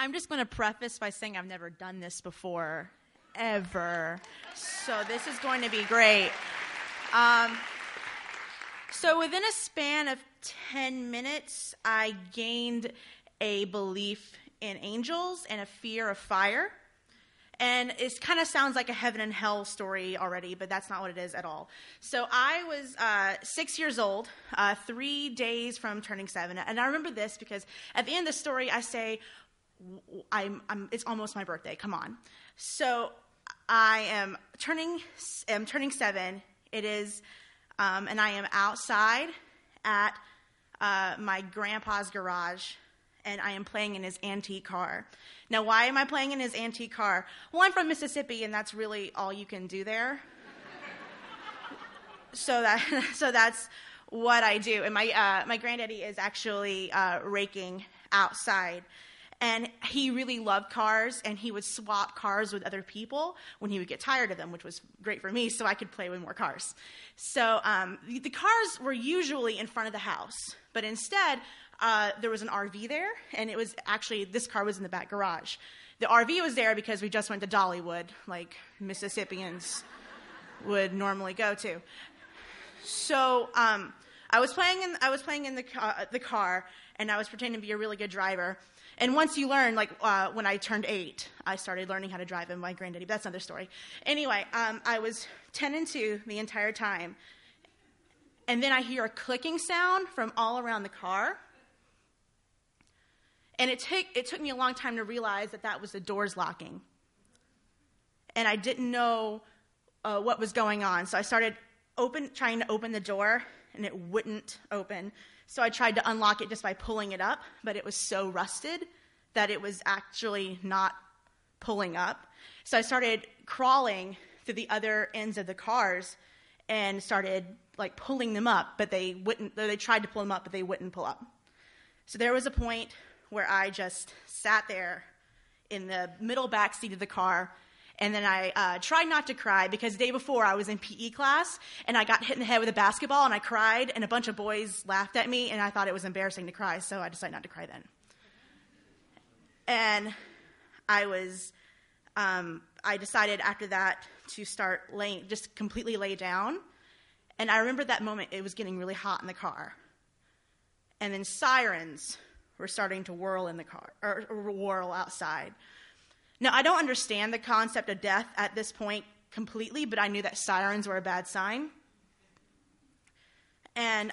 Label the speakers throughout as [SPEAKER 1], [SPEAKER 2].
[SPEAKER 1] I'm just going to preface by saying I've never done this before, ever. So this is going to be great. So within a span of 10 minutes, I gained a belief in angels and a fear of fire. And it kind of sounds like a heaven and hell story already, but that's not what it is at all. So I was 6 years old, 3 days from turning 7. And I remember this because at the end of the story, I say, it's almost my birthday. Come on. So I am turning 7. It is, and I am outside at my grandpa's garage, and I am playing in his antique car. Now, why am I playing in his antique car? Well, I'm from Mississippi, and that's really all you can do there. So that's what I do. And my granddaddy is actually raking outside. And he really loved cars, and he would swap cars with other people when he would get tired of them, which was great for me, so I could play with more cars. So the cars were usually in front of the house, but instead there was an RV there, and it was actually, this car was in the back garage. The RV was there because we just went to Dollywood, like Mississippians would normally go to. So I was playing in the car, and I was pretending to be a really good driver. And once you learn, like when I turned 8, I started learning how to drive in my granddaddy. But that's another story. Anyway, I was 10 and 2 the entire time. And then I hear a clicking sound from all around the car. And it took me a long time to realize that was the doors locking. And I didn't know what was going on. So I started trying to open the door, and it wouldn't open. So I tried to unlock it just by pulling it up, but it was so rusted that it was actually not pulling up. So I started crawling through the other ends of the cars and started like pulling them up, but they wouldn't. They tried to pull them up, but they wouldn't pull up. So there was a point where I just sat there in the middle back seat of the car. And then I tried not to cry because the day before I was in PE class and I got hit in the head with a basketball and I cried and a bunch of boys laughed at me and I thought it was embarrassing to cry, so I decided not to cry then. And I decided after that to start just completely lay down. And I remember that moment, it was getting really hot in the car. And then sirens were starting to whirl in the car, or whirl outside. Now, I don't understand the concept of death at this point completely, but I knew that sirens were a bad sign. And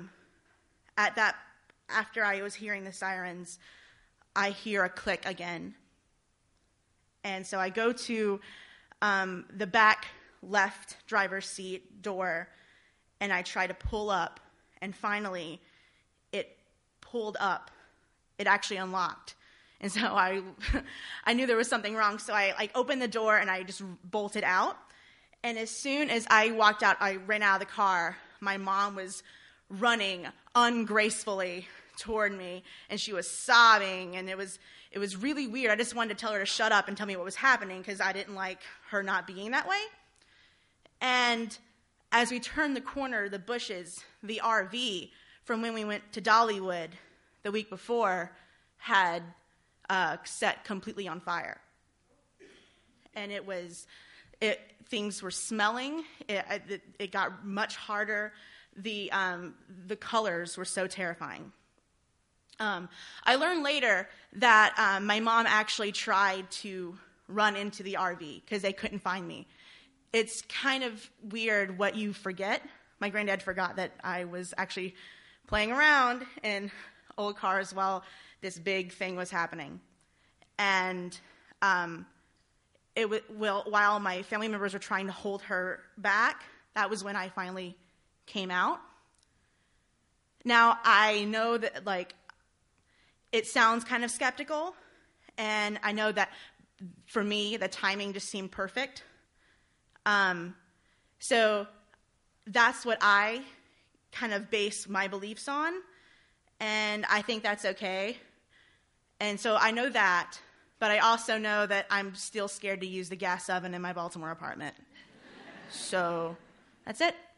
[SPEAKER 1] after I was hearing the sirens, I hear a click again. And so I go to the back left driver's seat door, and I try to pull up, and finally it pulled up. It actually unlocked. And so I knew there was something wrong, so I opened the door and I just bolted out. And as soon as I walked out, I ran out of the car. My mom was running ungracefully toward me, and she was sobbing, and it was really weird. I just wanted to tell her to shut up and tell me what was happening because I didn't like her not being that way. And as we turned the corner, the bushes, the RV from when we went to Dollywood the week before had set completely on fire. And things were smelling. It got much harder. The colors were so terrifying. I learned later that my mom actually tried to run into the RV because they couldn't find me. It's kind of weird what you forget. My granddad forgot that I was actually playing around in old cars while this big thing was happening. And while my family members were trying to hold her back, that was when I finally came out. Now, I know that, it sounds kind of skeptical, and I know that for me, the timing just seemed perfect. So that's what I kind of base my beliefs on, and I think that's okay. And so I know that, but I also know that I'm still scared to use the gas oven in my Baltimore apartment. So that's it.